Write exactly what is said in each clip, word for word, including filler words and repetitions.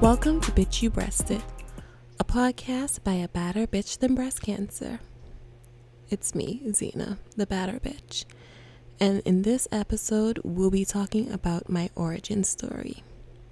Welcome to Bitch You Breasted, a podcast by a badder bitch than breast cancer. It's me, Zena, the badder bitch. And in this episode, we'll be talking about my origin story.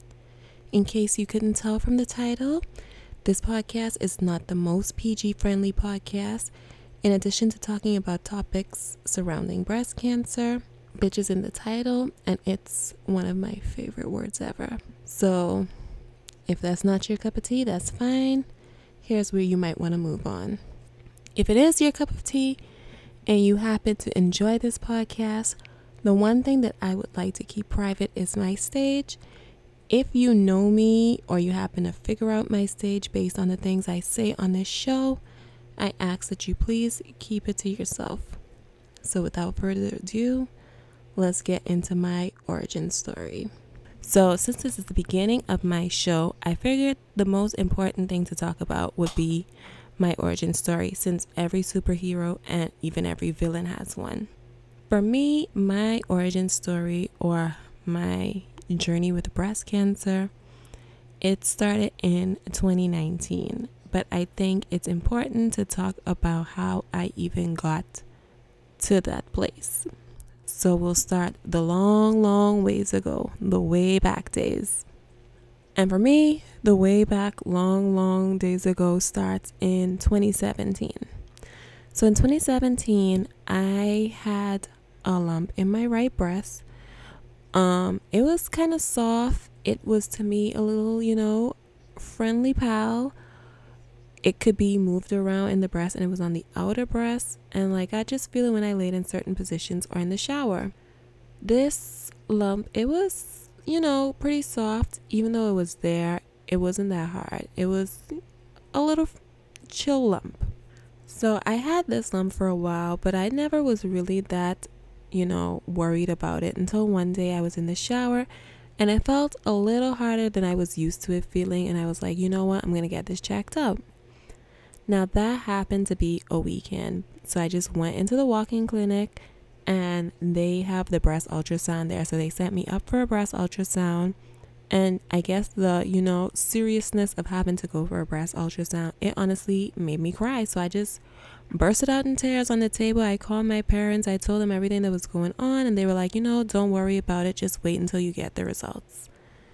In case you couldn't tell from the title, this podcast is not the most P G-friendly podcast. In addition to talking about topics surrounding breast cancer, bitch is in the title, and it's one of my favorite words ever. So, if that's not your cup of tea, that's fine. Here's where you might want to move on. If it is your cup of tea and you happen to enjoy this podcast, the one thing that I would like to keep private is my stage. If you know me or you happen to figure out my stage based on the things I say on this show, I ask that you please keep it to yourself. So without further ado, let's get into my origin story. So since this is the beginning of my show, I figured the most important thing to talk about would be my origin story, since every superhero and even every villain has one. For me, my origin story, or my journey with breast cancer, it started in twenty nineteen. But I think it's important to talk about how I even got to that place. So we'll start the long, long ways ago, the way back days. And for me, the way back long, long days ago starts in twenty seventeen. So in twenty seventeen, I had a lump in my right breast. Um, it was kind of soft. It was, to me, a little, you know, friendly pal. It could be moved around in the breast, and it was on the outer breast, and like I just feel it when I laid in certain positions or in the shower. This lump, it was, you know, pretty soft. Even though it was there, it wasn't that hard. It was a little chill lump. So I had this lump for a while, but I never was really that, you know, worried about it until one day I was in the shower and it felt a little harder than I was used to it feeling, and I was like, you know what, I'm gonna get this checked out. Now that happened to be a weekend, so I just went into the walk-in clinic and they have the breast ultrasound there. So they sent me up for a breast ultrasound, and I guess the, you know, seriousness of having to go for a breast ultrasound, it honestly made me cry. So I just bursted out in tears on the table. I called my parents. I told them everything that was going on, and they were like, you know, don't worry about it. Just wait until you get the results.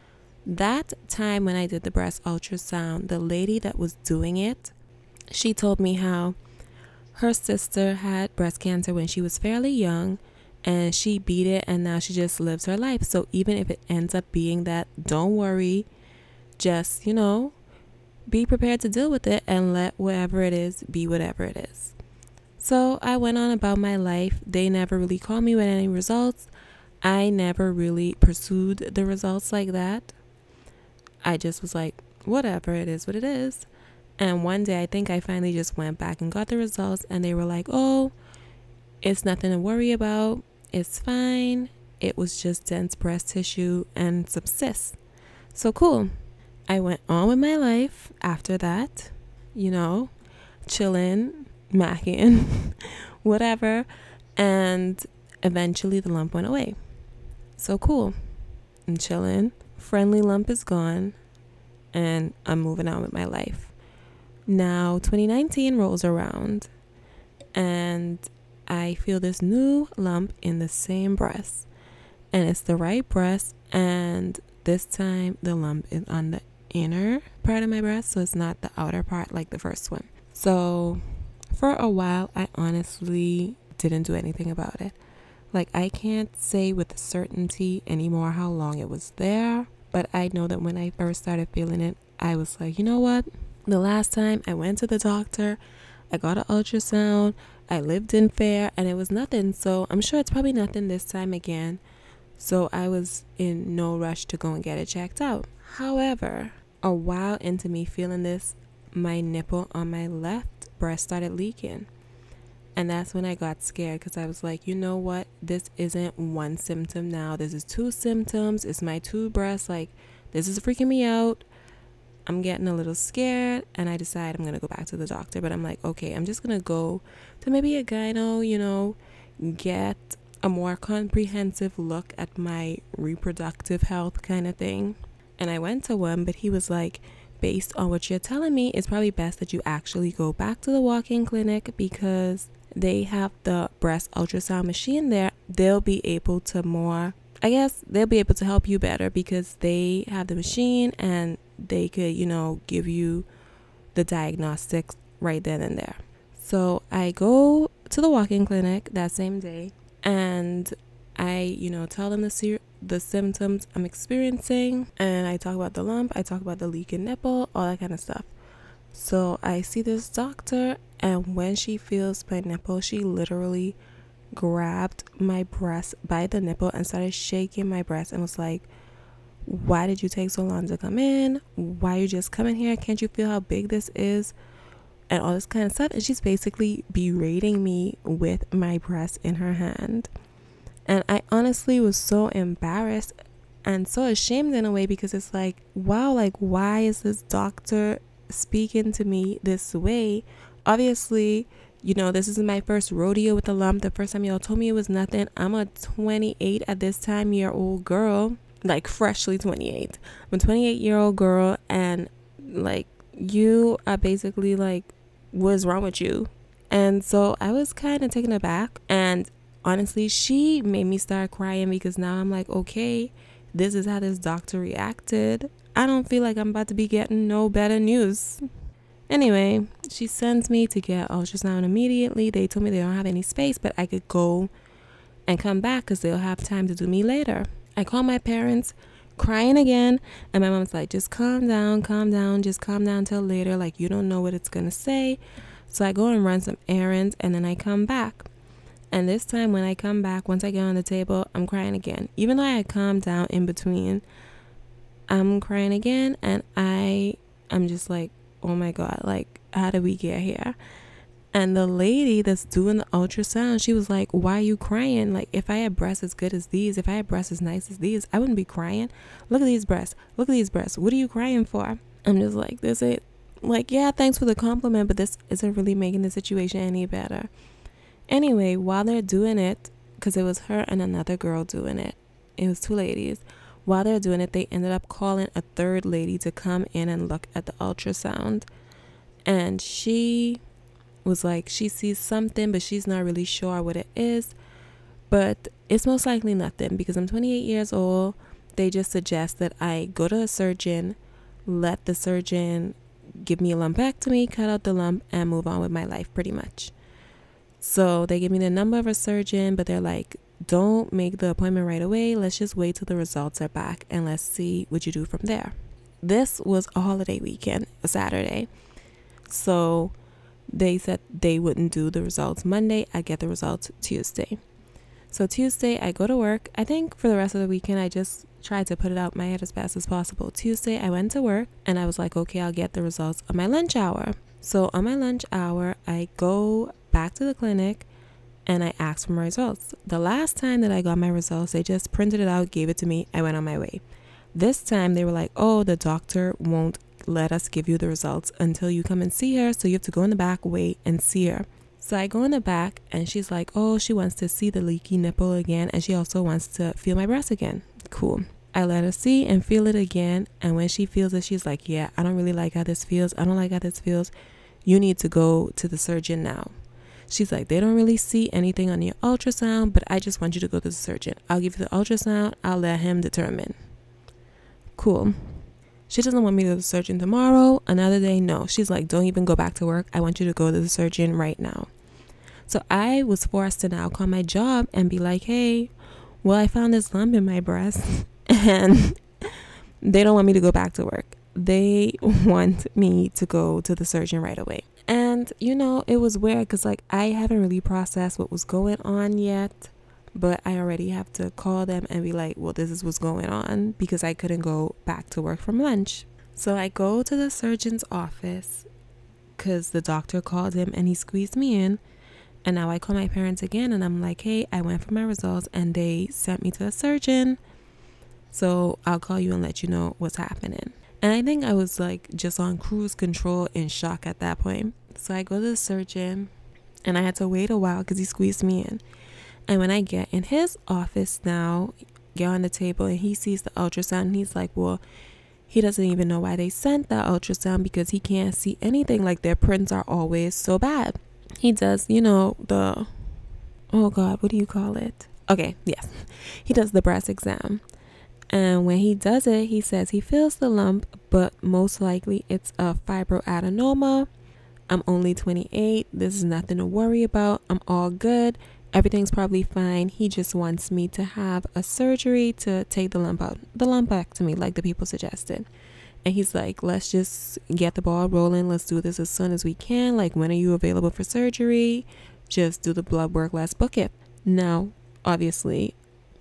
That time when I did the breast ultrasound, the lady that was doing it, she told me how her sister had breast cancer when she was fairly young, and she beat it, and now she just lives her life. So even if it ends up being that, don't worry, just, you know, be prepared to deal with it and let whatever it is be whatever it is. So I went on about my life. They never really called me with any results. I never really pursued the results like that. I just was like, whatever, it is what it is. And one day, I think I finally just went back and got the results, and they were like, oh, it's nothing to worry about. It's fine. It was just dense breast tissue and some cysts. So cool. I went on with my life after that, you know, chilling, macking, whatever. And eventually the lump went away. So cool. I'm chilling. Friendly lump is gone. And I'm moving on with my life. Now twenty nineteen rolls around, and I feel this new lump in the same breast, and it's the right breast, and this time the lump is on the inner part of my breast, so it's not the outer part like the first one. So for a while, I honestly didn't do anything about it. Like, I can't say with certainty anymore how long it was there, but I know that when I first started feeling it, I was like, you know what? The last time I went to the doctor, I got an ultrasound, I lived in Fair, and it was nothing. So I'm sure it's probably nothing this time again. So I was in no rush to go and get it checked out. However, a while into me feeling this, my nipple on my left breast started leaking. And that's when I got scared, because I was like, you know what? This isn't one symptom now. This is two symptoms. It's my two breasts. Like, this is freaking me out. I'm getting a little scared, and I decide I'm going to go back to the doctor. But I'm like, okay, I'm just going to go to maybe a gyno, you know, get a more comprehensive look at my reproductive health kind of thing. and I went to one, but he was like, based on what you're telling me, it's probably best that you actually go back to the walk-in clinic because they have the breast ultrasound machine there. They'll be able to more, I guess they'll be able to help you better because they have the machine and they could, you know, give you the diagnostics right then and there. So I go to the walk-in clinic that same day and I, you know, tell them the ser- the symptoms I'm experiencing, and I talk about the lump, I talk about the leaking nipple, all that kind of stuff. So I see this doctor, and when she feels my nipple, she literally grabbed my breast by the nipple and started shaking my breast and was like, why did you take so long to come in? Why are you just coming here? Can't you feel how big this is? And all this kind of stuff. And she's basically berating me with my breast in her hand. And I honestly was so embarrassed and so ashamed in a way because it's like, wow, like, why is this doctor speaking to me this way? Obviously, you know, this isn't my first rodeo with a lump. The first time y'all told me it was nothing. I'm a twenty-eight at this time year old girl, like freshly twenty-eight. I'm a twenty-eight year old girl, and like, you are basically like, what's wrong with you? And so I was kind of taken aback, and honestly, she made me start crying because now I'm like, okay, this is how this doctor reacted. I don't feel like I'm about to be getting no better news. Anyway, she sends me to get ultrasound immediately. They told me they don't have any space, but I could go and come back because they'll have time to do me later. I call my parents, crying again, and my mom's like, just calm down, calm down, just calm down till later. Like, you don't know what it's gonna say. So I go and run some errands, and then I come back. And this time when I come back, once I get on the table, I'm crying again. Even though I had calmed down in between, I'm crying again. And I am just like, oh my God, like, how did we get here? And the lady that's doing the ultrasound, she was like, why are you crying? Like, if I had breasts as good as these, if I had breasts as nice as these, I wouldn't be crying. Look at these breasts. Look at these breasts. What are you crying for? I'm just like, this ain't, like, yeah, thanks for the compliment, but this isn't really making the situation any better. Anyway, while they're doing it, because it was her and another girl doing it, it was two ladies. While they're doing it, they ended up calling a third lady to come in and look at the ultrasound. And she was like, she sees something, but she's not really sure what it is. But it's most likely nothing because I'm twenty-eight years old. They just suggest that I go to a surgeon, let the surgeon give me a lumpectomy, cut out the lump, and move on with my life pretty much. So they give me the number of a surgeon, but they're like, don't make the appointment right away. Let's just wait till the results are back and let's see what you do from there. This was a holiday weekend, a Saturday. So they said they wouldn't do the results Monday. I get the results Tuesday. So Tuesday I go to work. I think for the rest of the weekend, I just tried to put it out my head as fast as possible. Tuesday I went to work and I was like, okay, I'll get the results on my lunch hour. So on my lunch hour, I go back to the clinic and I asked for my results. The last time that I got my results, they just printed it out, gave it to me. I went on my way. This time they were like, oh, the doctor won't let us give you the results until you come and see her. So you have to go in the back, wait and see her. So I go in the back and she's like, oh, she wants to see the leaky nipple again. And she also wants to feel my breast again. Cool. I let her see and feel it again. And when she feels it, she's like, yeah, I don't really like how this feels. I don't like how this feels. You need to go to the surgeon now. She's like, they don't really see anything on your ultrasound, but I just want you to go to the surgeon. I'll give you the ultrasound. I'll let him determine. Cool. She doesn't want me to go to the surgeon tomorrow. Another day, no. She's like, don't even go back to work. I want you to go to the surgeon right now. So I was forced to now call my job and be like, hey, well, I found this lump in my breast and they don't want me to go back to work. They want me to go to the surgeon right away. And, you know, it was weird because, like, I haven't really processed what was going on yet. But I already have to call them and be like, well, this is what's going on because I couldn't go back to work from lunch. So I go to the surgeon's office because the doctor called him and he squeezed me in. And now I call my parents again and I'm like, hey, I went for my results and they sent me to a surgeon. So I'll call you and let you know what's happening. And I think I was like just on cruise control in shock at that point. So I go to the surgeon and I had to wait a while because he squeezed me in. And when I get in his office now, get on the table and he sees the ultrasound and he's like, well, He doesn't even know why they sent that ultrasound because he can't see anything. Like, their prints are always so bad. He does, you know, the, oh God, what do you call it? Okay, yes. He does the breast exam. And when he does it, he says he feels the lump, but most likely it's a fibroadenoma. I'm only twenty-eight. This is nothing to worry about. I'm all good. Everything's probably fine. He just wants me to have a surgery to take the lump out. The lumpectomy, like the people suggested. And he's like, let's just get the ball rolling. Let's do this as soon as we can. Like, when are you available for surgery? Just do the blood work. Let's book it. Now, obviously,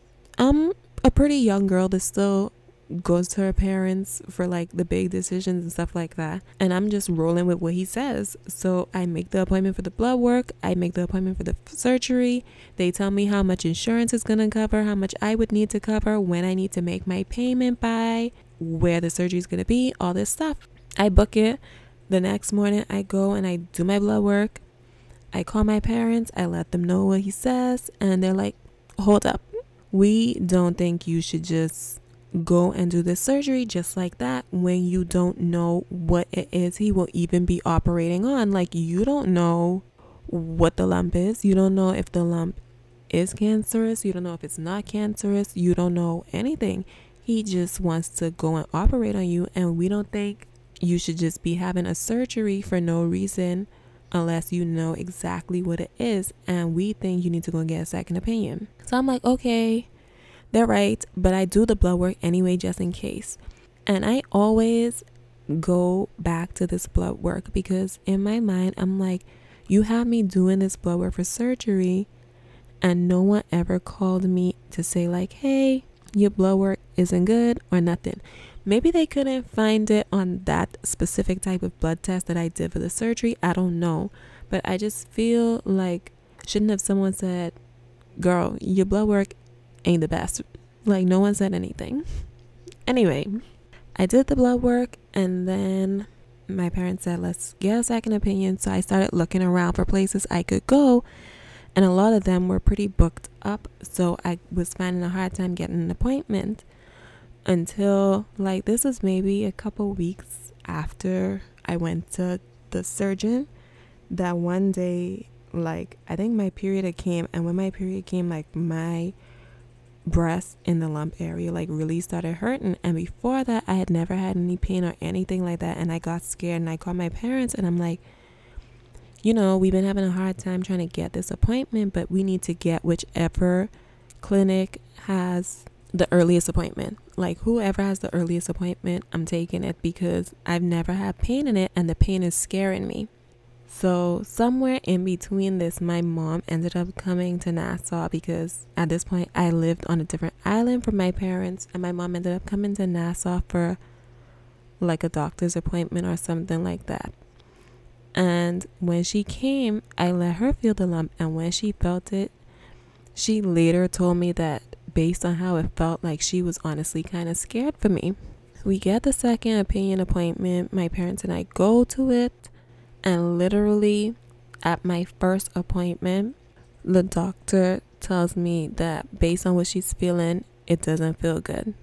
I'm a pretty young girl that still goes to her parents for like the big decisions and stuff like that, and I'm just rolling with what he says. So I make the appointment for the blood work, I make the appointment for the surgery. They tell me how much insurance is gonna cover, how much I would need to cover, when I need to make my payment by, where the surgery is gonna be, all this stuff. I book it. The next morning I go and I do my blood work. I call my parents, I let them know what he says, and they're like, hold up, we don't think you should just go and do this surgery just like that when you don't know what it is he will even be operating on. Like, you don't know what the lump is. You don't know if the lump is cancerous. You don't know if it's not cancerous. You don't know anything. He just wants to go and operate on you, and we don't think you should just be having a surgery for no reason unless you know exactly what it is, and we think you need to go and get a second opinion. So I'm like, okay, they're right, but I do the blood work anyway just in case. And I always go back to this blood work because in my mind I'm like, you have me doing this blood work for surgery and no one ever called me to say like, hey, your blood work isn't good or nothing. Maybe they couldn't find it on that specific type of blood test that I did for the surgery. I don't know. But I just feel like, shouldn't have someone said, girl, your blood work ain't the best. Like, no one said anything. Anyway, I did the blood work, and then my parents said, let's get a second opinion. So I started looking around for places I could go, and a lot of them were pretty booked up. So I was finding a hard time getting an appointment until, like, this was maybe a couple weeks after I went to the surgeon. That one day, like, I think my period had came, and when my period came, like, my breast in the lump area like really started hurting. And before that, I had never had any pain or anything like that, and I got scared and I called my parents and I'm like, you know, we've been having a hard time trying to get this appointment, but we need to get whichever clinic has the earliest appointment. Like, whoever has the earliest appointment, I'm taking it because I've never had pain in it and the pain is scaring me. So somewhere in between this, my mom ended up coming to Nassau because at this point I lived on a different island from my parents, and my mom ended up coming to Nassau for like a doctor's appointment or something like that. And when she came, I let her feel the lump, and when she felt it, she later told me that based on how it felt, like she was honestly kind of scared for me. We get the second opinion appointment. My parents and I go to it. And literally at my first appointment, the doctor tells me that based on what she's feeling, it doesn't feel good.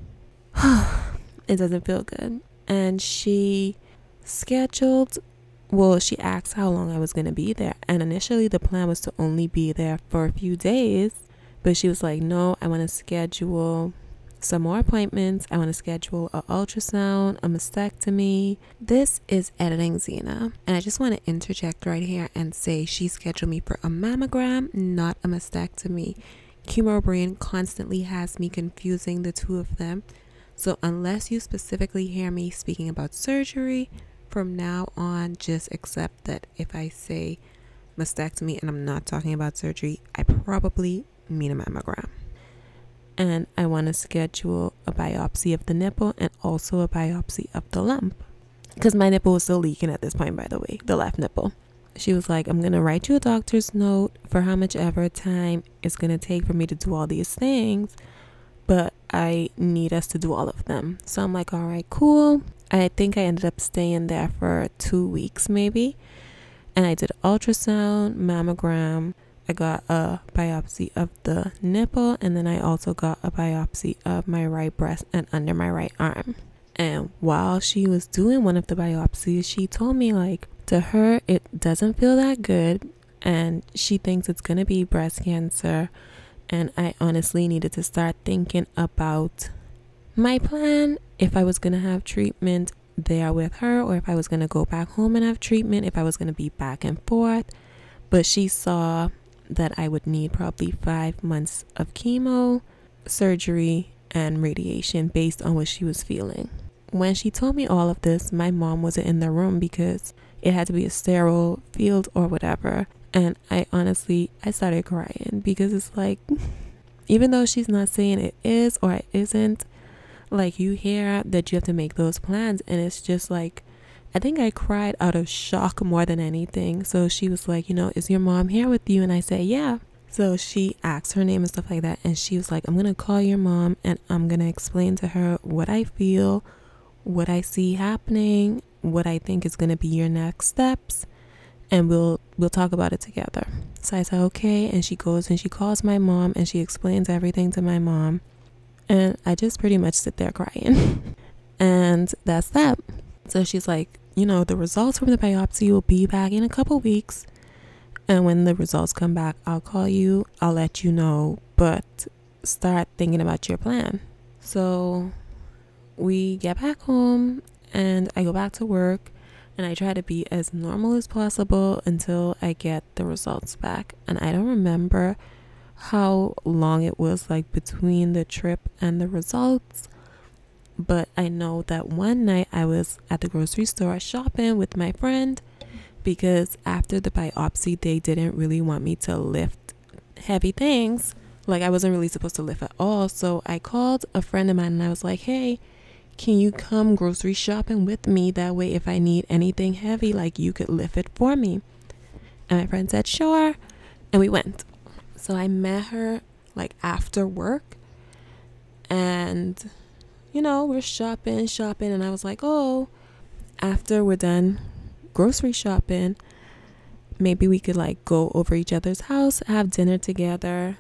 It doesn't feel good. And she scheduled, well, she asked how long I was going to be there. And initially the plan was to only be there for a few days. But she was like, no, I want to schedule some more appointments. I want to schedule an ultrasound, a mastectomy. This is Editing Zena, and I just want to interject right here and say she scheduled me for a mammogram, not a mastectomy. Chemo brain constantly has me confusing the two of them. So unless you specifically hear me speaking about surgery, from now on just accept that if I say mastectomy and I'm not talking about surgery, I probably mean a mammogram. And I want to schedule a biopsy of the nipple and also a biopsy of the lump, because my nipple was still leaking at this point, by the way, the left nipple. She was like, I'm going to write you a doctor's note for how much ever time it's going to take for me to do all these things, but I need us to do all of them. So I'm like, all right, cool. I think I ended up staying there for two weeks maybe. And I did ultrasound, mammogram. I got a biopsy of the nipple, and then I also got a biopsy of my right breast and under my right arm. And while she was doing one of the biopsies, she told me, like, to her, it doesn't feel that good. And she thinks it's going to be breast cancer. And I honestly needed to start thinking about my plan, if I was going to have treatment there with her, or if I was going to go back home and have treatment, if I was going to be back and forth. But she saw that I would need probably five months of chemo, surgery, and radiation based on what she was feeling. When she told me all of this, my mom wasn't in the room because it had to be a sterile field or whatever. And I honestly, I started crying because it's like, even though she's not saying it is or it isn't, like, you hear that you have to make those plans. And it's just like, I think I cried out of shock more than anything. So she was like, you know, is your mom here with you? And I said, yeah. So she asked her name and stuff like that. And she was like, I'm going to call your mom and I'm going to explain to her what I feel, what I see happening, what I think is going to be your next steps. And we'll we'll talk about it together. So I said, okay. And she goes and she calls my mom and she explains everything to my mom. And I just pretty much sit there crying. And that's that. So she's like, you know, the results from the biopsy will be back in a couple weeks. And when the results come back, I'll call you. I'll let you know. But start thinking about your plan. So we get back home and I go back to work. And I try to be as normal as possible until I get the results back. And I don't remember how long it was, like, between the trip and the results. But I know that one night I was at the grocery store shopping with my friend because after the biopsy, they didn't really want me to lift heavy things. Like, I wasn't really supposed to lift at all. So I called a friend of mine and I was like, hey, can you come grocery shopping with me? That way, if I need anything heavy, like, you could lift it for me. And my friend said, sure. And we went. So I met her, like, after work. And, you know, we're shopping, shopping. And I was like, oh, after we're done grocery shopping, maybe we could, like, go over each other's house, have dinner together,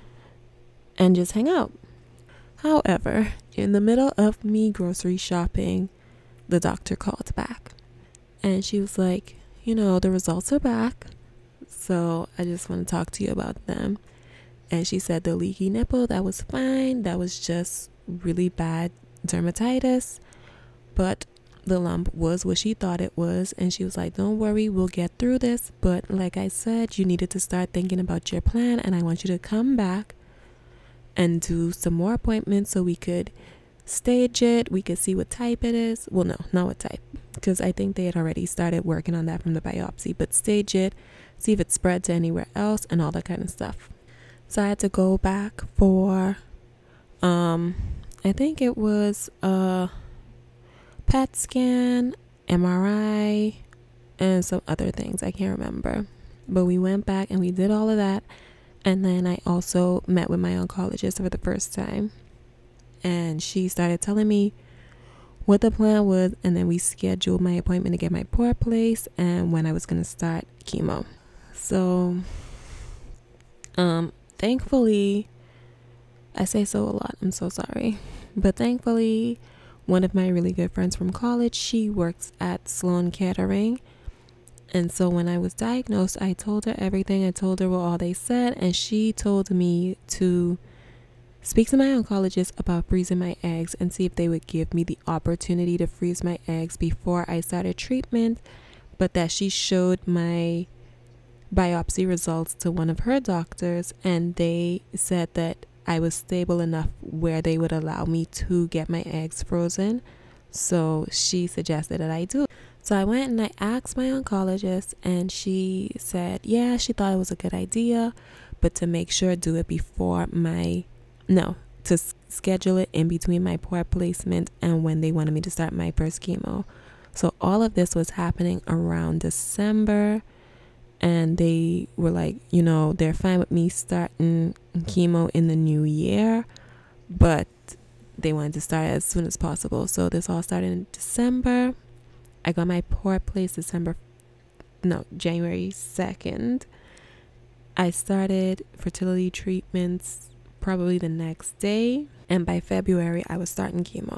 and just hang out. However, in the middle of me grocery shopping, the doctor called back. And she was like, you know, the results are back. So I just want to talk to you about them. And she said the leaky nipple, that was fine. That was just really bad dermatitis. But the lump was what she thought it was. And she was like, don't worry, we'll get through this. But like I said, you needed to start thinking about your plan. And I want you to come back and do some more appointments so we could stage it. We could see what type it is. Well, no, not what type. Because I think they had already started working on that from the biopsy. But stage it, see if it spread to anywhere else and all that kind of stuff. So I had to go back for, um, I think it was a P E T scan, M R I, and some other things. I can't remember. But we went back and we did all of that. And then I also met with my oncologist for the first time. And she started telling me what the plan was. And then we scheduled my appointment to get my port placed and when I was going to start chemo. So, um, thankfully, I say so a lot. I'm so sorry. But thankfully, one of my really good friends from college, she works at Sloan Kettering. And so when I was diagnosed, I told her everything. I told her what all they said. And she told me to speak to my oncologist about freezing my eggs and see if they would give me the opportunity to freeze my eggs before I started treatment. But that she showed my biopsy results to one of her doctors. And they said that I was stable enough where they would allow me to get my eggs frozen. So she suggested that I do. So I went and I asked my oncologist and she said, yeah, she thought it was a good idea, but to make sure do it before my, no, to s- schedule it in between my port placement and when they wanted me to start my first chemo. So all of this was happening around December and they were like, you know, they're fine with me starting chemo in the new year, but they wanted to start as soon as possible. So this all started in December. I got my port placed December, no, January second. I started fertility treatments probably the next day. And by February, I was starting chemo.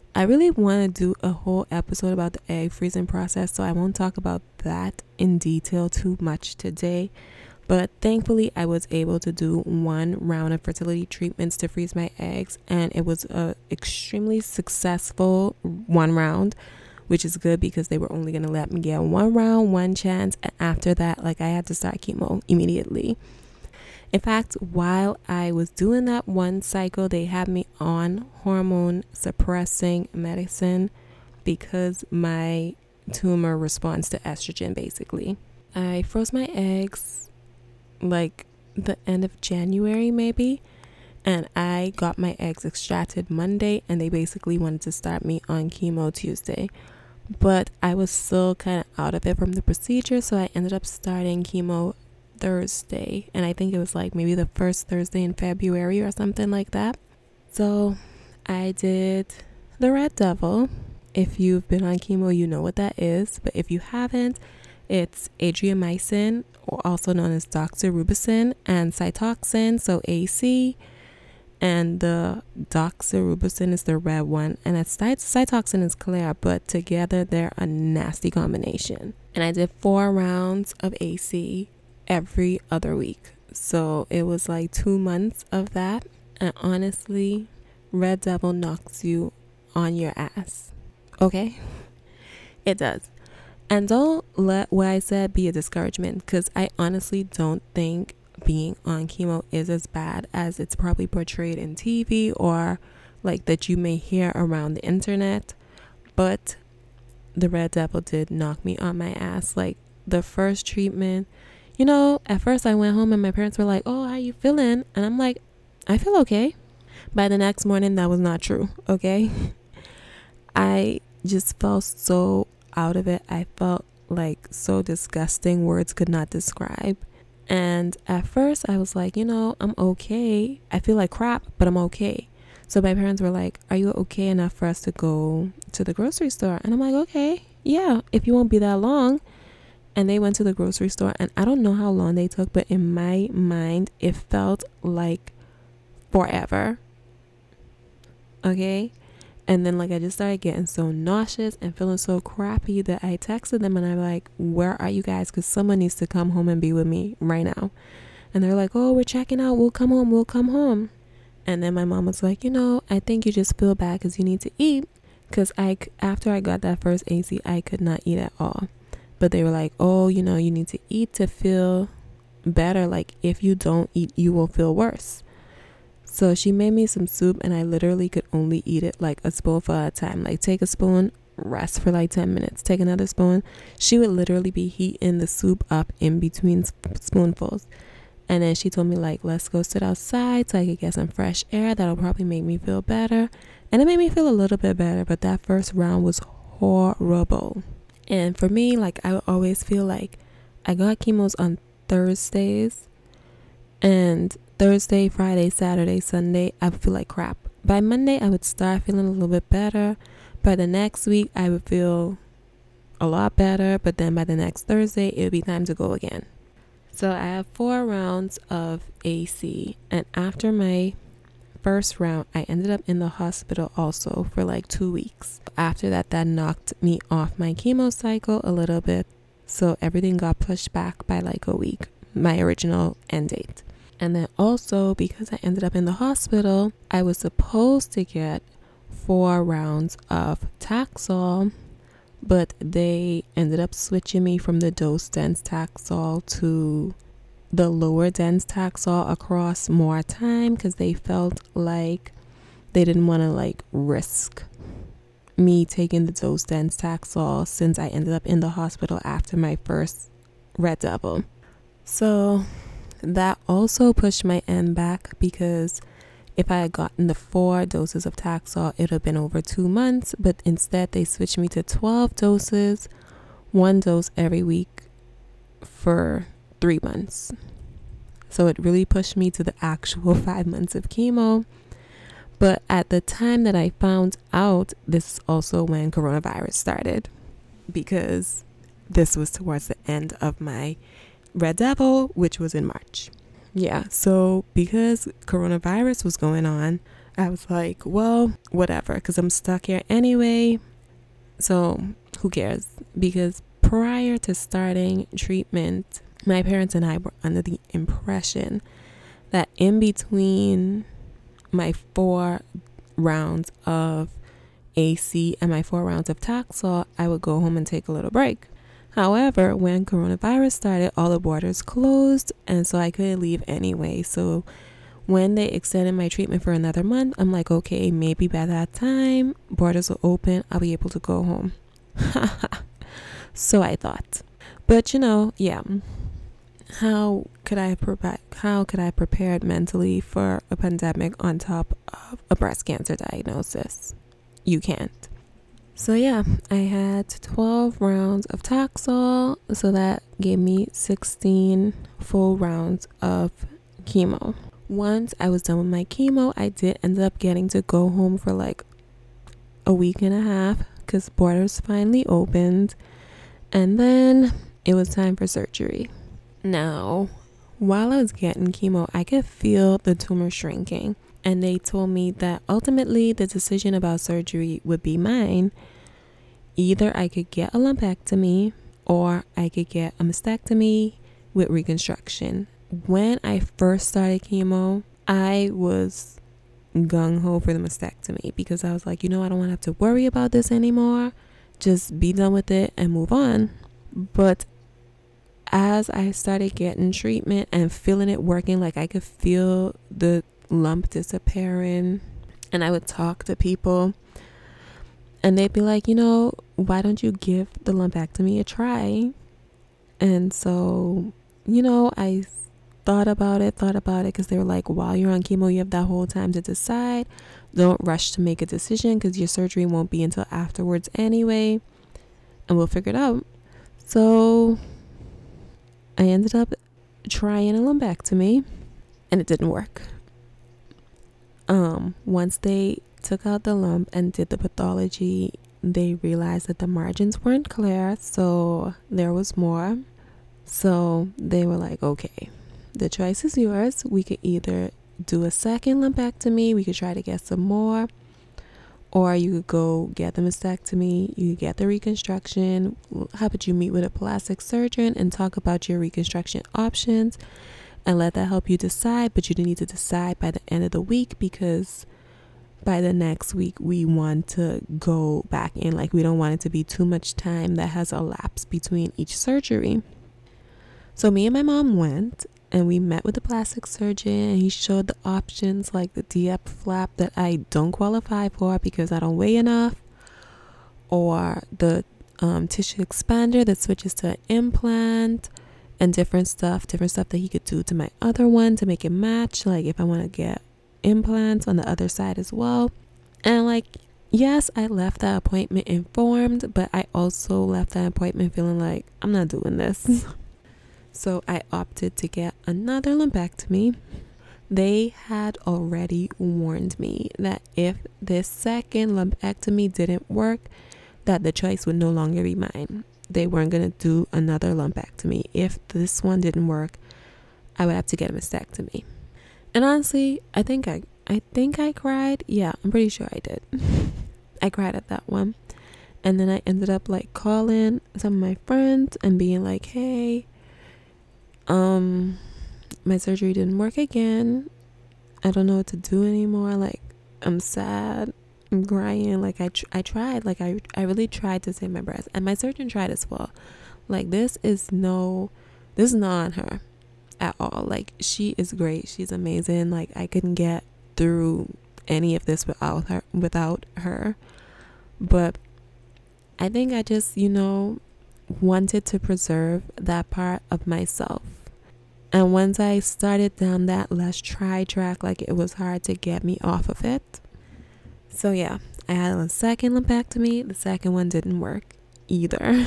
I really want to do a whole episode about the egg freezing process, so I won't talk about that in detail too much today. But thankfully, I was able to do one round of fertility treatments to freeze my eggs, and it was a extremely successful one round, which is good because they were only going to let me get one round, one chance, and after that, like, I had to start chemo immediately. In fact, while I was doing that one cycle, they had me on hormone suppressing medicine because my tumor responds to estrogen, basically. I froze my eggs like the end of January maybe, and I got my eggs extracted Monday, and they basically wanted to start me on chemo Tuesday. But I was still kind of out of it from the procedure, so I ended up starting chemo Thursday, and I think it was like maybe the first Thursday in February or something like that. So I did the Red Devil. If you've been on chemo, you know what that is, but if you haven't, it's adriamycin, or also known as doxorubicin, and Cytoxan, so A C, and the doxorubicin is the red one, and it's Cytoxan is clear, but together they're a nasty combination. And I did four rounds of A C every other week, so it was like two months of that. And honestly, Red Devil knocks you on your ass. Okay, it does. And don't let what I said be a discouragement, because I honestly don't think being on chemo is as bad as it's probably portrayed in T V or like that you may hear around the internet. But the Red Devil did knock me on my ass. Like, the first treatment, you know, at first I went home and my parents were like, "Oh, how you feeling?" And I'm like, "I feel okay." By the next morning, that was not true, okay? I just felt so out of it. I felt like so disgusting, words could not describe. And at first I was like, you know, I'm okay. I feel like crap, but I'm okay. So my parents were like, "Are you okay enough for us to go to the grocery store?" And I'm like, "Okay, yeah, if you won't be that long." And they went to the grocery store, and I don't know how long they took, but in my mind, it felt like forever. Okay? And then, like, I just started getting so nauseous and feeling so crappy that I texted them, and I'm like, "Where are you guys? Because someone needs to come home and be with me right now." And they're like, "Oh, we're checking out. We'll come home. We'll come home." And then my mom was like, "You know, I think you just feel bad because you need to eat." Because I, after I got that first A C, I could not eat at all. But they were like, "Oh, you know, you need to eat to feel better. Like, if you don't eat, you will feel worse." So she made me some soup, and I literally could only eat it like a spoonful at a time. Like, take a spoon, rest for like ten minutes, take another spoon. She would literally be heating the soup up in between spoonfuls. And then she told me, like, "Let's go sit outside so I could get some fresh air. That'll probably make me feel better." And it made me feel a little bit better, but that first round was horrible. And for me, like, I would always feel like I got chemos on Thursdays, and Thursday, Friday, Saturday, Sunday, I would feel like crap. By Monday, I would start feeling a little bit better. By the next week, I would feel a lot better. But then by the next Thursday, it would be time to go again. So I have four rounds of A C. And after my first round, I ended up in the hospital also for like two weeks. After that, that knocked me off my chemo cycle a little bit. So everything got pushed back by like a week, my original end date. And then also, because I ended up in the hospital, I was supposed to get four rounds of Taxol, but they ended up switching me from the dose dense Taxol to the lower dense Taxol across more time, because they felt like they didn't want to like risk me taking the dose dense Taxol, since I ended up in the hospital after my first Red Devil. So that also pushed my end back, because if I had gotten the four doses of Taxol, it would have been over two months. But instead, they switched me to twelve doses, one dose every week for three months. So it really pushed me to the actual five months of chemo. But at the time that I found out, this is also when coronavirus started, because this was towards the end of my Red Devil, which was in March. Yeah, so because coronavirus was going on, I was like, well, whatever, because I'm stuck here anyway. So who cares? Because prior to starting treatment, my parents and I were under the impression that in between my four rounds of A C and my four rounds of Taxol, I would go home and take a little break. However, when coronavirus started, all the borders closed, and so I couldn't leave anyway. So when they extended my treatment for another month, I'm like, okay, maybe by that time, borders will open, I'll be able to go home. So I thought. But you know, yeah. How could I prepare? How could I prepared mentally for a pandemic on top of a breast cancer diagnosis? You can't. So yeah, I had twelve rounds of Taxol, so that gave me sixteen full rounds of chemo. Once I was done with my chemo, I did end up getting to go home for like a week and a half because borders finally opened, and then it was time for surgery. Now, while I was getting chemo, I could feel the tumor shrinking, and they told me that ultimately the decision about surgery would be mine. Either I could get a lumpectomy or I could get a mastectomy with reconstruction. When I first started chemo, I was gung-ho for the mastectomy because I was like, you know, I don't want to have to worry about this anymore. Just be done with it and move on. But as I started getting treatment and feeling it working, like I could feel the lump disappearing, and I would talk to people and they'd be like, you know, why don't you give the lumpectomy a try? And so, you know, I thought about it, thought about it because they were like, while you're on chemo, you have that whole time to decide. Don't rush to make a decision because your surgery won't be until afterwards anyway, and we'll figure it out. So I ended up trying a lumpectomy, and it didn't work. Um, once they took out the lump and did the pathology, they realized that the margins weren't clear, so there was more. So they were like, okay, the choice is yours. We could either do a second lumpectomy, we could try to get some more, or you could go get the mastectomy, you could get the reconstruction. How about you meet with a plastic surgeon and talk about your reconstruction options and let that help you decide? But you need to decide by the end of the week, because by the next week we want to go back in. Like, we don't want it to be too much time that has elapsed between each surgery. So me and my mom went and we met with the plastic surgeon, and he showed the options like the D F flap that I don't qualify for because I don't weigh enough, or the um, tissue expander that switches to an implant, and different stuff, different stuff that he could do to my other one to make it match. Like if I want to get implants on the other side as well. And like, yes, I left that appointment informed, but I also left that appointment feeling like I'm not doing this. So I opted to get another lumpectomy. They had already warned me that if this second lumpectomy didn't work, that the choice would no longer be mine. They weren't going to do another lumpectomy. If this one didn't work, I would have to get a mastectomy. And honestly, I think I I think I cried. Yeah, I'm pretty sure I did. I cried at that one. And then I ended up like calling some of my friends and being like, hey, um, my surgery didn't work again. I don't know what to do anymore. Like, I'm sad. I'm crying. Like, I, tr- I tried. Like, I, I really tried to save my breast. And my surgeon tried as well. Like, this is no, this is not on her at all. Like, she is great. She's amazing. Like, I couldn't get through any of this without her, without her. But I think I just, you know, wanted to preserve that part of myself. And once I started down that let's try track, like, it was hard to get me off of it. So yeah, I had a second lumpectomy. The second one didn't work either.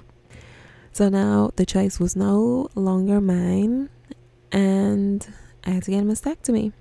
So now the choice was no longer mine, and I had to get a mastectomy.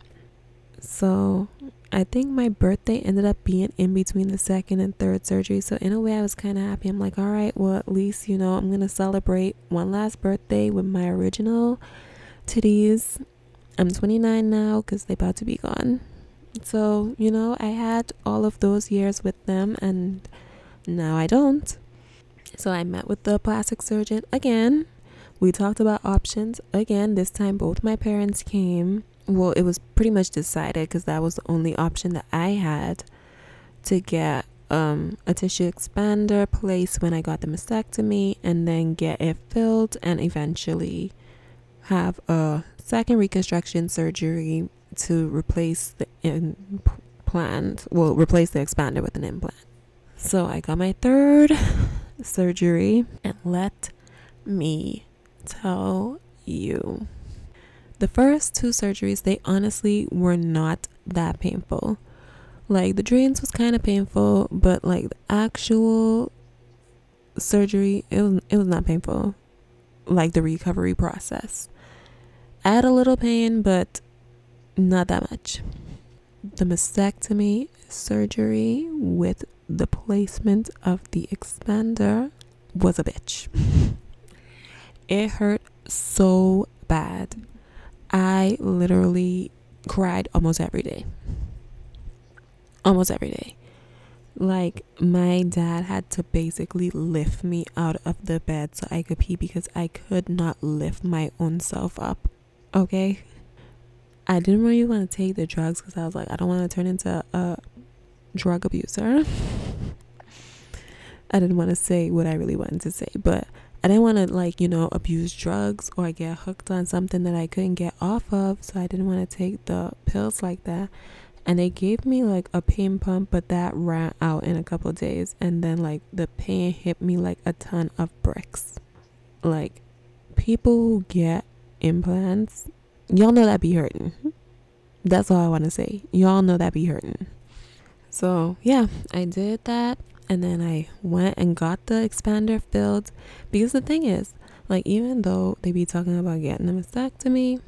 So I think my birthday ended up being in between the second and third surgery. So in a way, I was kind of happy. I'm like, all right, well, at least, you know, I'm going to celebrate one last birthday with my original titties. I'm twenty-nine now because they're about to be gone. So, you know, I had all of those years with them and now I don't. So I met with the plastic surgeon again. We talked about options again. This time both my parents came. Well, it was pretty much decided because that was the only option that I had to get um, a tissue expander placed when I got the mastectomy, and then get it filled and eventually have a second reconstruction surgery to replace the implant. Well, replace the expander with an implant. So I got my third surgery, and let me tell you, the first two surgeries, they honestly were not that painful. Like, the drains was kind of painful, but like the actual surgery, it was it was not painful. Like the recovery process, I had a little pain, but not that much. The mastectomy surgery with the placement of the expander was a bitch. It hurt so bad. I literally cried almost every day. Almost every day. Like, my dad had to basically lift me out of the bed so I could pee because I could not lift my own self up. Okay? I didn't really want to take the drugs because I was like, I don't want to turn into a drug abuser. I didn't want to say what I really wanted to say, but I didn't want to, like, you know, abuse drugs or get hooked on something that I couldn't get off of. So I didn't want to take the pills like that. And they gave me like a pain pump, but that ran out in a couple of days. And then like the pain hit me like a ton of bricks. Like, people who get implants, y'all know that be hurting. That's all I want to say. Y'all know that be hurting. So yeah, I did that. And then I went and got the expander filled. Because the thing is, like, even though they be talking about getting a mastectomy,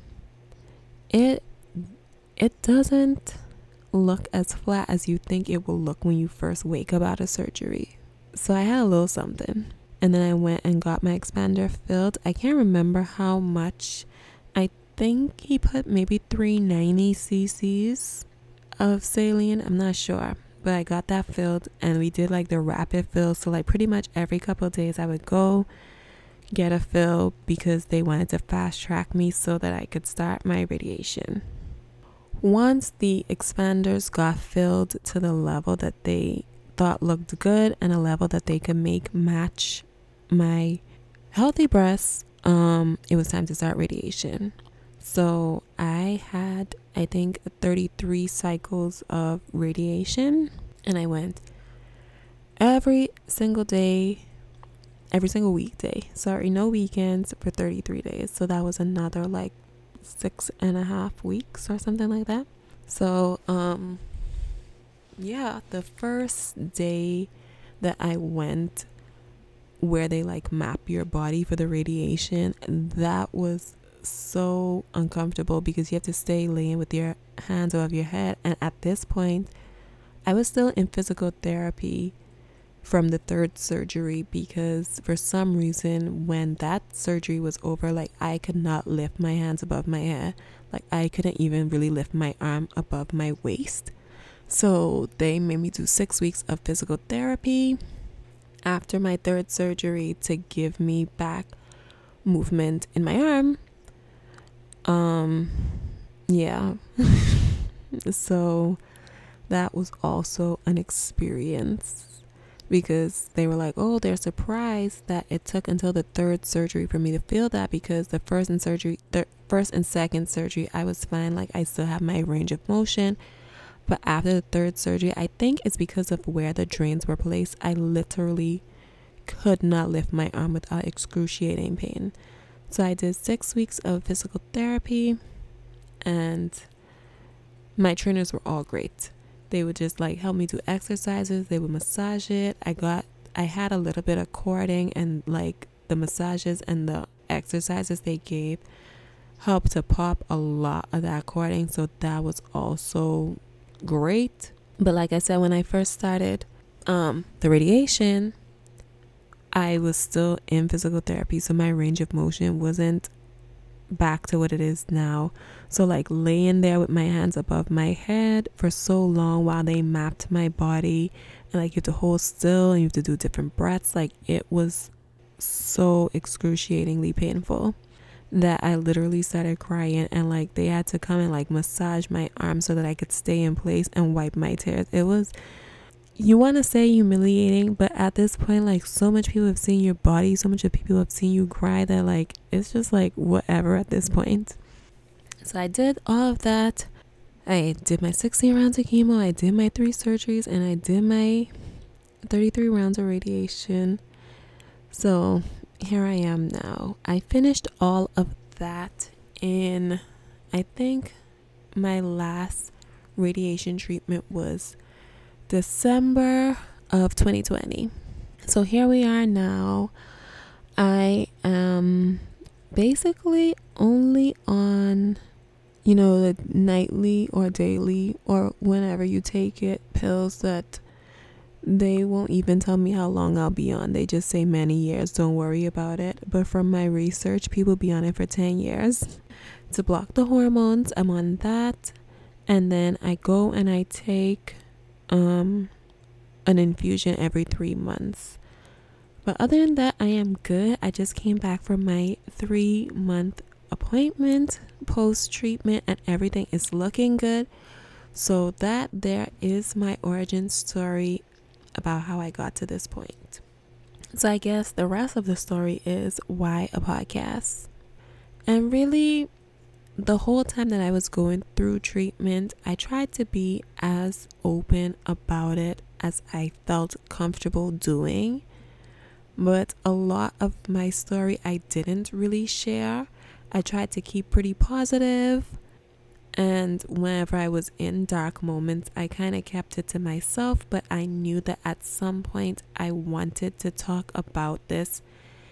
it it doesn't look as flat as you think it will look when you first wake up out of surgery. So I had a little something. And then I went and got my expander filled. I can't remember how much. I think he put maybe three hundred ninety cc's of saline. I'm not sure. But I got that filled, and we did like the rapid fill. So like pretty much every couple of days I would go get a fill because they wanted to fast track me so that I could start my radiation. Once the expanders got filled to the level that they thought looked good and a level that they could make match my healthy breasts, um, it was time to start radiation. So I had, I think, thirty-three cycles of radiation, and I went every single day, every single weekday. Sorry, no weekends, for thirty-three days. So that was another like six and a half weeks or something like that. So, um, yeah, the first day that I went where they like map your body for the radiation, that was so uncomfortable because you have to stay laying with your hands above your head. And at this point, I was still in physical therapy from the third surgery because for some reason when that surgery was over, like, I could not lift my hands above my head. Like, I couldn't even really lift my arm above my waist. So they made me do six weeks of physical therapy after my third surgery to give me back movement in my arm. Um, yeah. So that was also an experience because they were like, oh, they're surprised that it took until the third surgery for me to feel that, because the first and surgery, the first and second surgery, I was fine. Like, I still have my range of motion. But after the third surgery, I think it's because of where the drains were placed, I literally could not lift my arm without excruciating pain. So I did six weeks of physical therapy, and my trainers were all great. They would just like help me do exercises. They would massage it. I got, I had a little bit of cording, and like the massages and the exercises they gave helped to pop a lot of that cording. So that was also great. But like I said, when I first started um, the radiation, I was still in physical therapy, so my range of motion wasn't back to what it is now. So like laying there with my hands above my head for so long while they mapped my body, and like you have to hold still and you have to do different breaths, like it was so excruciatingly painful that I literally started crying, and like they had to come and like massage my arm so that I could stay in place and wipe my tears. It was, you want to say humiliating, but at this point, like so much people have seen your body, so much of people have seen you cry that like it's just like whatever at this point. So I did all of that. I did my sixteen rounds of chemo, I did my three surgeries, and I did my thirty-three rounds of radiation. So here I am now. I finished all of that in, I think my last radiation treatment was December of twenty twenty. So here we are now. I am basically only on, you know, the nightly or daily or whenever you take it, pills that they won't even tell me how long I'll be on. They just say many years, don't worry about it. But from my research, people be on it for ten years to block the hormones. I'm on that. And then I go and I take um an infusion every three months. But other than that, I am good. I just came back from my three month appointment post treatment, and everything is looking good. So that there is my origin story about how I got to this point. So I guess the rest of the story is why a podcast. And really, the whole time that I was going through treatment, I tried to be as open about it as I felt comfortable doing. But a lot of my story I didn't really share. I tried to keep pretty positive. And whenever I was in dark moments, I kind of kept it to myself. But I knew that at some point I wanted to talk about this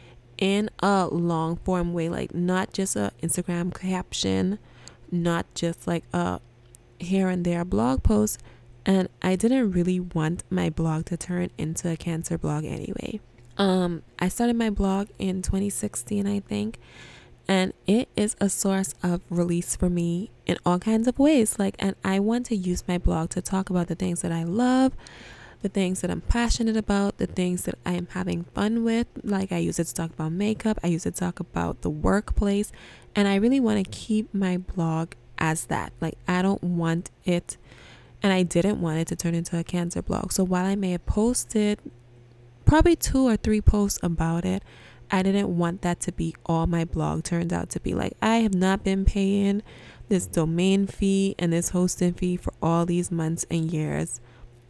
in a long form way, like not just a Instagram caption, not just like a here and there blog post. And I didn't really want my blog to turn into a cancer blog anyway. Um, I started my blog in twenty sixteen, I think. And it is a source of release for me in all kinds of ways. Like, and I want to use my blog to talk about the things that I love, the things that I'm passionate about, the things that I am having fun with. Like, I use it to talk about makeup. I use it to talk about the workplace. And I really want to keep my blog as that. Like, I don't want it, and I didn't want it to turn into a cancer blog. So while I may have posted probably two or three posts about it, I didn't want that to be all my blog turned out to be. Like, I have not been paying this domain fee and this hosting fee for all these months and years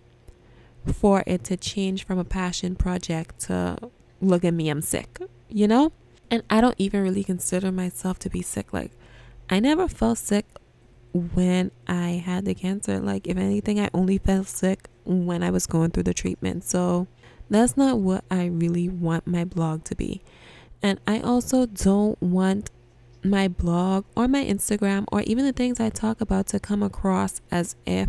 for it to change from a passion project to look at me, I'm sick, you know? And I don't even really consider myself to be sick. Like, I never felt sick when I had the cancer. Like, if anything, I only felt sick when I was going through the treatment. So that's not what I really want my blog to be. And I also don't want my blog or my Instagram or even the things I talk about to come across as if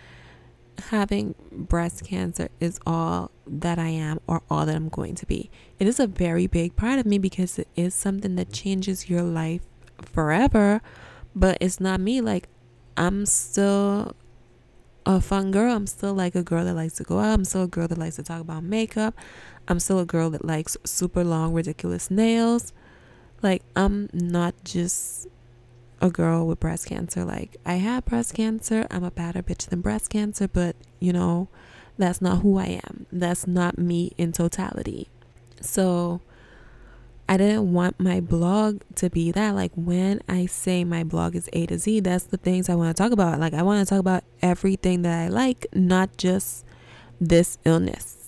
having breast cancer is all that I am or all that I'm going to be. It is a very big part of me because it is something that changes your life forever, but it's not me. Like, I'm still a fun girl. I'm still like a girl that likes to go out. I'm still a girl that likes to talk about makeup. I'm still a girl that likes super long, ridiculous nails. Like, I'm not just a girl with breast cancer. Like, I have breast cancer. I'm a badder bitch than breast cancer, but you know, that's not who I am. That's not me in totality. So I didn't want my blog to be that. Like, when I say my blog is A to Z, that's the things I want to talk about. Like, I want to talk about everything that I like, not just this illness.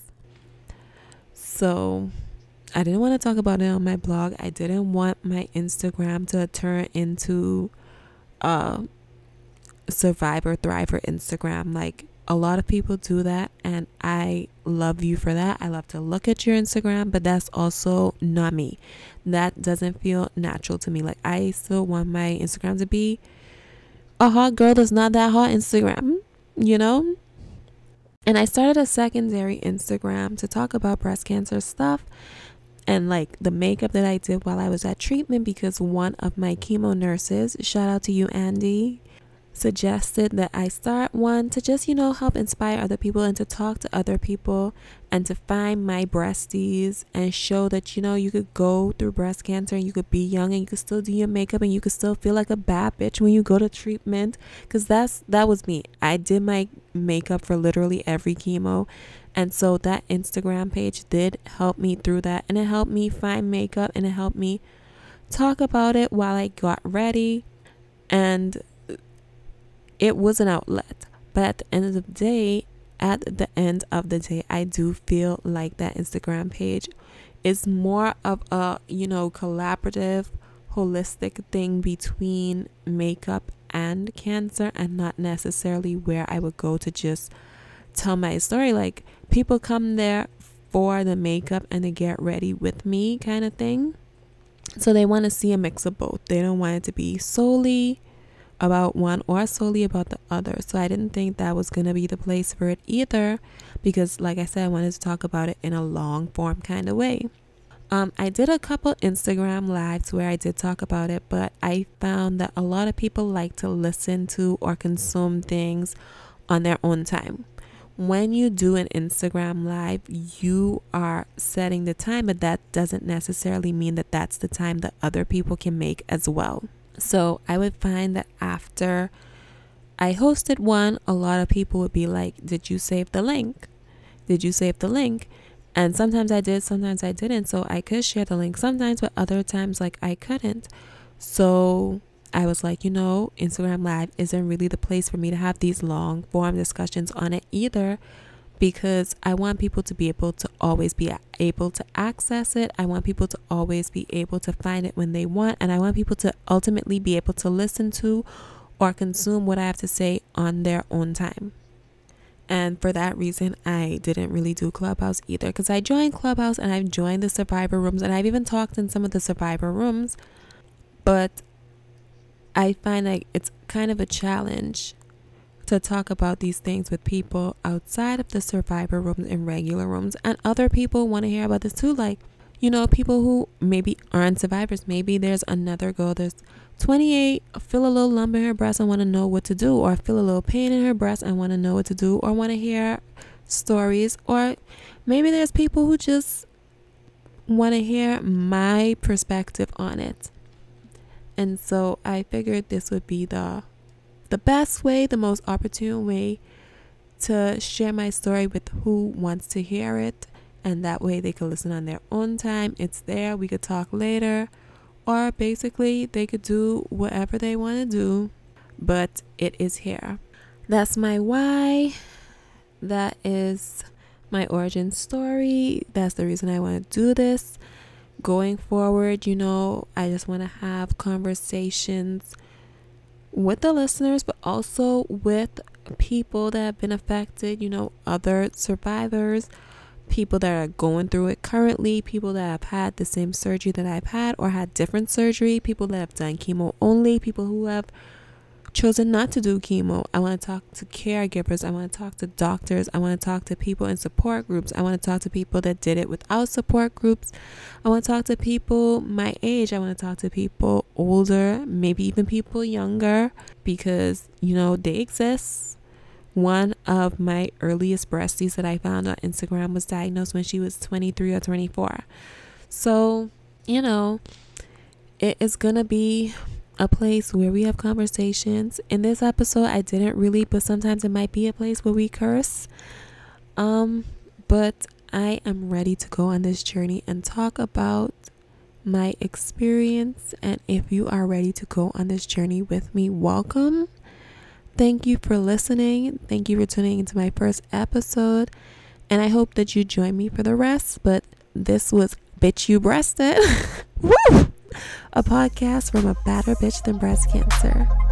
So I didn't want to talk about it on my blog. I didn't want my Instagram to turn into a Survivor Thriver Instagram. Like, a lot of people do that, and I love you for that. I love to look at your Instagram, but that's also not me. That doesn't feel natural to me. Like, I still want my Instagram to be a hot girl that's not that hot Instagram, you know? And I started a secondary Instagram to talk about breast cancer stuff. and like the makeup that I did while I was at treatment, because one of my chemo nurses, shout out to you, Andy, suggested that I start one to just, you know, help inspire other people and to talk to other people and to find my breasties and show that, you know, you could go through breast cancer and you could be young and you could still do your makeup and you could still feel like a bad bitch when you go to treatment. Because that's that was me. I did my makeup for literally every chemo, and so that Instagram page did help me through that, and it helped me find makeup and it helped me talk about it while I got ready, and it was an outlet. But at the end of the day, at the end of the day, I do feel like that Instagram page is more of a, you know, collaborative, holistic thing between makeup and cancer, and not necessarily where I would go to just tell my story. Like, people come there for the makeup and to get ready with me kind of thing. So they want to see a mix of both. They don't want it to be solely about one or solely about the other. So I didn't think that was going to be the place for it either, because like I said, I wanted to talk about it in a long form kind of way. Um, I did a couple Instagram lives where I did talk about it, but I found that a lot of people like to listen to or consume things on their own time. When you do an Instagram live, you are setting the time, but that doesn't necessarily mean that that's the time that other people can make as well. So I would find that after I hosted one, a lot of people would be like, did you save the link? Did you save the link? And sometimes I did, sometimes I didn't. So I could share the link sometimes, but other times like I couldn't. So I was like, you know, Instagram Live isn't really the place for me to have these long form discussions on it either, because I want people to be able to always be able to access it. I want people to always be able to find it when they want. And I want people to ultimately be able to listen to or consume what I have to say on their own time. And for that reason, I didn't really do Clubhouse either, because I joined Clubhouse and I've joined the survivor rooms and I've even talked in some of the survivor rooms. But I find like it's kind of a challenge to talk about these things with people outside of the survivor rooms and regular rooms. And other people want to hear about this too. Like, you know, people who maybe aren't survivors. Maybe there's another girl that's twenty-eight, feel a little lump in her breast and want to know what to do, or feel a little pain in her breast and want to know what to do, or want to hear stories. Or maybe there's people who just want to hear my perspective on it. And so I figured this would be the the best way, the most opportune way to share my story with who wants to hear it. And that way they could listen on their own time. It's there. We could talk later. Or basically they could do whatever they want to do. But it is here. That's my why. That is my origin story. That's the reason I want to do this. Going forward, you know, I just want to have conversations with the listeners, but also with people that have been affected, you know, other survivors, people that are going through it currently, people that have had the same surgery that I've had or had different surgery, people that have done chemo only, people who have chosen not to do chemo. I want to talk to caregivers. I want to talk to doctors. I want to talk to people in support groups. I want to talk to people that did it without support groups. I want to talk to people my age. I want to talk to people older, maybe even people younger, because, you know, they exist. One of my earliest breasties that I found on Instagram was diagnosed when she was twenty-three or twenty-four. So, you know, it is going to be a place where we have conversations. In this episode, I didn't really, but sometimes it might be a place where we curse. Um, but I am ready to go on this journey and talk about my experience. And if you are ready to go on this journey with me, welcome. Thank you for listening. Thank you for tuning into my first episode. And I hope that you join me for the rest. But this was Bitch You Breasted. Woo! A podcast from a badder bitch than breast cancer.